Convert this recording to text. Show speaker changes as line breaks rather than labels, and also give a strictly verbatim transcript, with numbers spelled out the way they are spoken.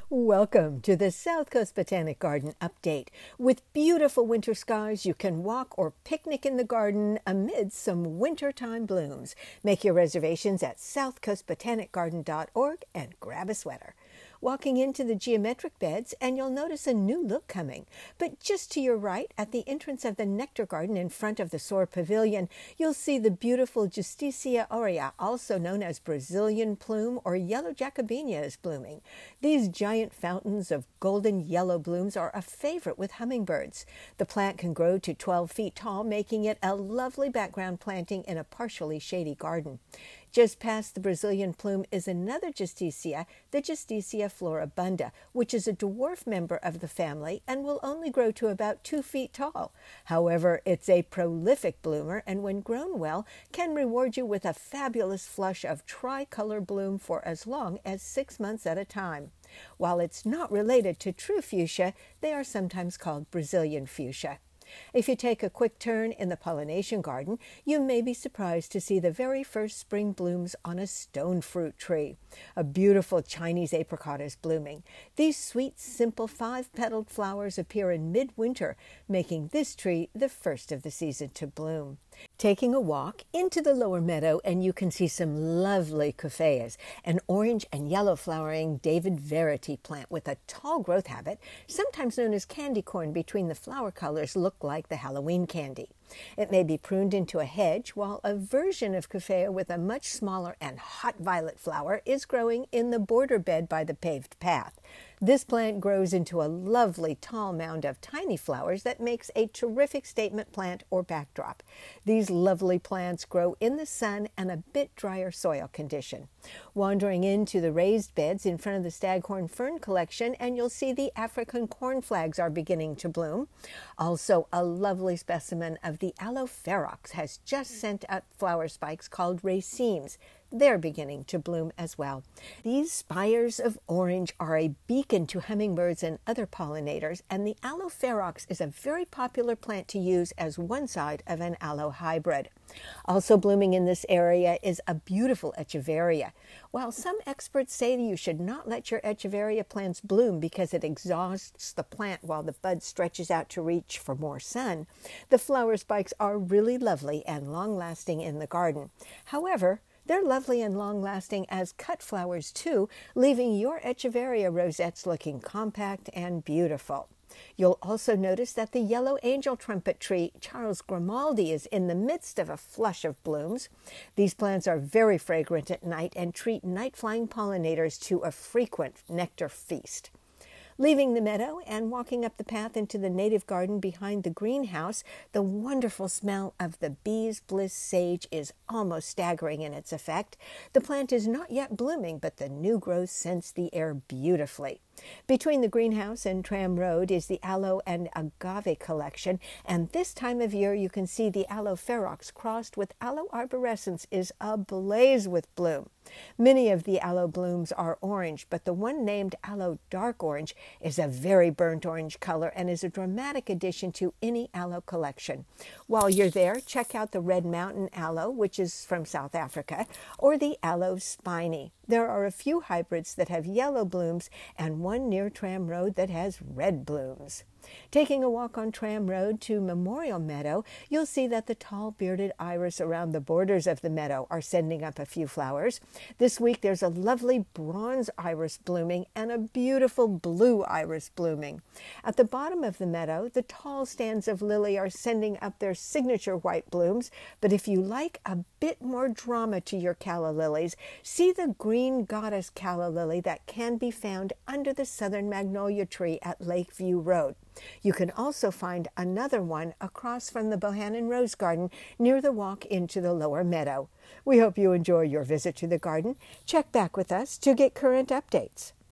Welcome to the South Coast Botanic Garden update. With beautiful winter skies, you can walk or picnic in the garden amid some wintertime blooms. Make your reservations at south coast botanic garden dot org and grab a sweater. Walking into the geometric beds and you'll notice a new look coming. But just to your right, at the entrance of the Nectar Garden in front of the Soar Pavilion, you'll see the beautiful Justicia aurea, also known as Brazilian plume or yellow jacobinia, is blooming. These giant fountains of golden yellow blooms are a favorite with hummingbirds. The plant can grow to twelve feet tall, making it a lovely background planting in a partially shady garden. Just past the Brazilian plume is another Justicia, the Justicia floribunda, which is a dwarf member of the family and will only grow to about two feet tall. However, it's a prolific bloomer and when grown well can reward you with a fabulous flush of tricolor bloom for as long as six months at a time. While it's not related to true fuchsia, they are sometimes called Brazilian fuchsia. If you take a quick turn in the pollination garden, you may be surprised to see the very first spring blooms on a stone fruit tree. A beautiful Chinese apricot is blooming. These sweet, simple five-petaled flowers appear in midwinter, making this tree the first of the season to bloom. Taking a walk into the lower meadow and you can see some lovely coffeas, an orange and yellow flowering David Verity plant with a tall growth habit, sometimes known as candy corn between the flower colors, look like the Halloween candy. It may be pruned into a hedge, while a version of coffea with a much smaller and hot violet flower is growing in the border bed by the paved path. This plant grows into a lovely tall mound of tiny flowers that makes a terrific statement plant or backdrop. These lovely plants grow in the sun and a bit drier soil condition. Wandering into the raised beds in front of the staghorn fern collection and you'll see the African corn flags are beginning to bloom. Also, a lovely specimen of the Aloe ferox has just sent up flower spikes called racemes. They're beginning to bloom as well. These spires of orange are a beacon to hummingbirds and other pollinators, and the Aloe ferox is a very popular plant to use as one side of an aloe hybrid. Also blooming in this area is a beautiful echeveria. While some experts say you should not let your echeveria plants bloom because it exhausts the plant while the bud stretches out to reach for more sun, the flower spikes are really lovely and long-lasting in the garden. However, they're lovely and long-lasting as cut flowers too, leaving your echeveria rosettes looking compact and beautiful. You'll also notice that the yellow angel trumpet tree, Charles Grimaldi, is in the midst of a flush of blooms. These plants are very fragrant at night and treat night-flying pollinators to a frequent nectar feast. Leaving the meadow and walking up the path into the native garden behind the greenhouse, the wonderful smell of the bee's bliss sage is almost staggering in its effect. The plant is not yet blooming, but the new growth scents the air beautifully. Between the greenhouse and Tram Road is the aloe and agave collection, and this time of year you can see the Aloe ferox crossed with Aloe arborescens is ablaze with bloom. Many of the aloe blooms are orange, but the one named Aloe dark orange is a very burnt orange color and is a dramatic addition to any aloe collection. While you're there, check out the Red Mountain aloe, which is from South Africa, or the Aloe spiny. There are a few hybrids that have yellow blooms and one near Tram Road that has red blooms. Taking a walk on Tram Road to Memorial Meadow, you'll see that the tall bearded iris around the borders of the meadow are sending up a few flowers. This week there's a lovely bronze iris blooming and a beautiful blue iris blooming. At the bottom of the meadow, the tall stands of lily are sending up their signature white blooms, but if you like a bit more drama to your calla lilies, see the green goddess calla lily that can be found under the southern magnolia tree at Lakeview Road. You can also find another one across from the Bohannon Rose Garden near the walk into the lower meadow. We hope you enjoy your visit to the garden. Check back with us to get current updates.